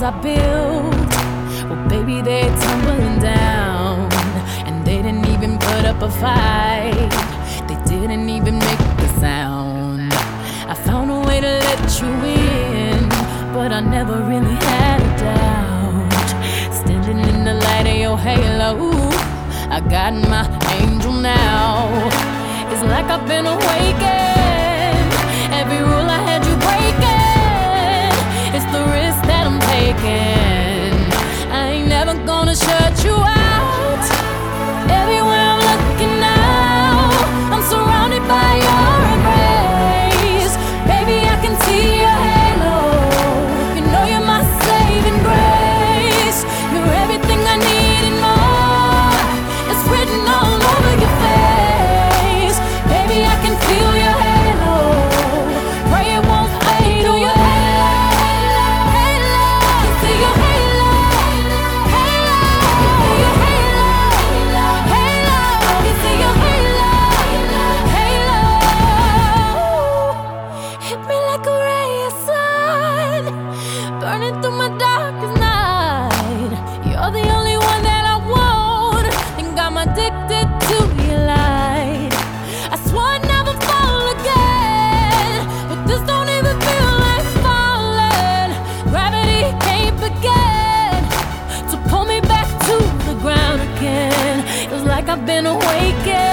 walls I built, well, baby, they're tumbling down. And they didn't even put up a fight, they didn't even make a sound. I found a way to let you in, but I never really had a doubt. Standing in the light of your halo, I got my angel now. It's like I've been awakened. Every rule I had you breaking, it's the risk that I'm taking. I ain't never gonna shut you out. Everywhere I'm looking now, I'm surrounded by your embrace. Baby, I can see your halo. You know you're my saving grace. You're everything I need and more. It's written all over your face. Baby, I can feel your halo. Pray it won't fade away. See your halo. See your halo. Hit me like a ray of sun, burning through my darkest night. You're the only one that I want, think I'm addicted to your light. I swore I'd never fall again, but this don't even feel like falling. Gravity can't begin to pull me back to the ground again. It's like I've been awakened.